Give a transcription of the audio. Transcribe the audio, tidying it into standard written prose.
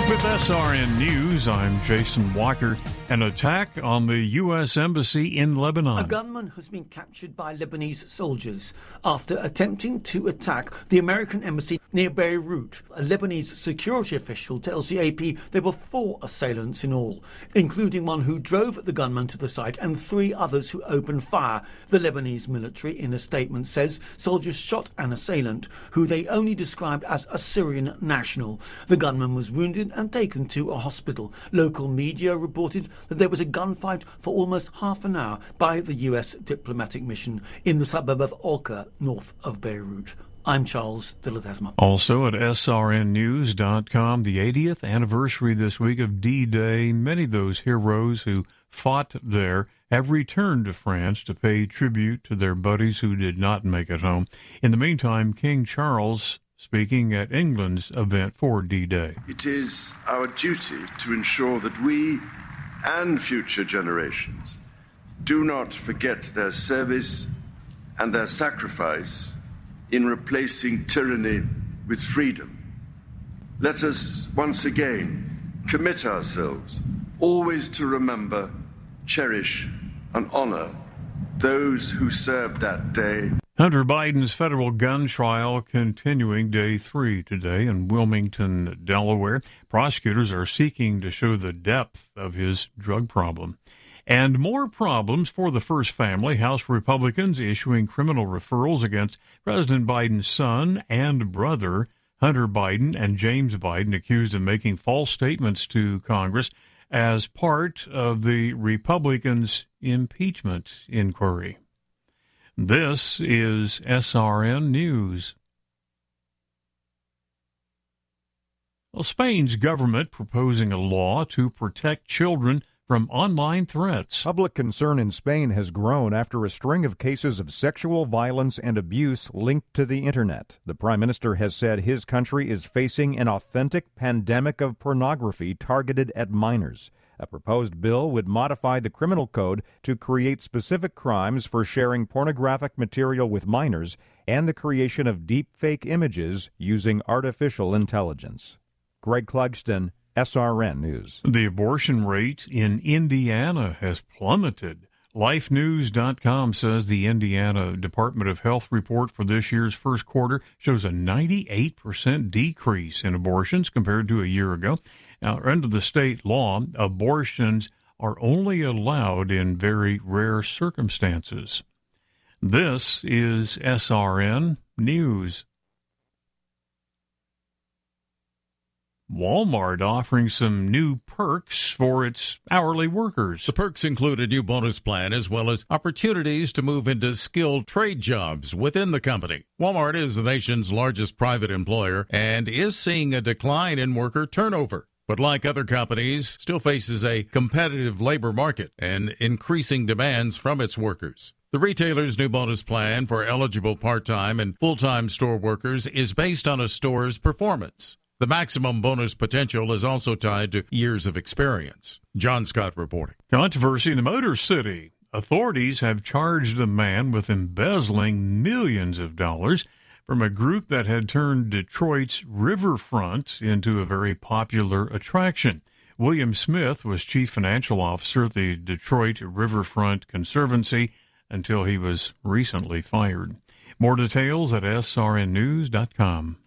With SRN News, I'm Jason Walker. An attack on the U.S. Embassy in Lebanon. A gunman has been captured by Lebanese soldiers after attempting to attack the American embassy near Beirut. A Lebanese security official tells the AP there were 4 assailants in all, including one who drove the gunman to the site and 3 others who opened fire. The Lebanese military, in a statement, says soldiers shot an assailant, who they only described as a Syrian national. The gunman was wounded and taken to a hospital. Local media reported that there was a gunfight for almost half an hour by the US diplomatic mission in the suburb of Olka, north of Beirut. I'm Charles de Ledesma. Also at srnnews.com, the 80th anniversary this week of D-Day. Many of those heroes who fought there have returned to France to pay tribute to their buddies who did not make it home. In the meantime, King Charles speaking at England's event for D-Day. It is our duty to ensure that we and future generations do not forget their service and their sacrifice in replacing tyranny with freedom. Let us once again commit ourselves always to remember, cherish, and honor those who served that day. Hunter Biden's federal gun trial continuing day 3 today in Wilmington, Delaware. Prosecutors are seeking to show the depth of his drug problem. And more problems for the first family. House Republicans issuing criminal referrals against President Biden's son and brother, Hunter Biden and James Biden, accused of making false statements to Congress as part of the Republicans' impeachment inquiry. This is SRN News. Well, Spain's government proposing a law to protect children from online threats. Public concern in Spain has grown after a string of cases of sexual violence and abuse linked to the Internet. The Prime Minister has said his country is facing an authentic pandemic of pornography targeted at minors. A proposed bill would modify the criminal code to create specific crimes for sharing pornographic material with minors and the creation of deep-fake images using artificial intelligence. Greg Clugston, SRN News. The abortion rate in Indiana has plummeted. LifeNews.com says the Indiana Department of Health report for this year's first quarter shows a 98% decrease in abortions compared to a year ago. Now, under the state law, abortions are only allowed in very rare circumstances. This is SRN News. Walmart offering some new perks for its hourly workers. The perks include a new bonus plan as well as opportunities to move into skilled trade jobs within the company. Walmart is the nation's largest private employer and is seeing a decline in worker turnover. But like other companies, still faces a competitive labor market and increasing demands from its workers. The retailer's new bonus plan for eligible part-time and full-time store workers is based on a store's performance. The maximum bonus potential is also tied to years of experience. John Scott reporting. Controversy in the Motor City. Authorities have charged a man with embezzling millions of dollars from a group that had turned Detroit's riverfront into a very popular attraction. William Smith was chief financial officer at the Detroit Riverfront Conservancy until he was recently fired. More details at srnnews.com.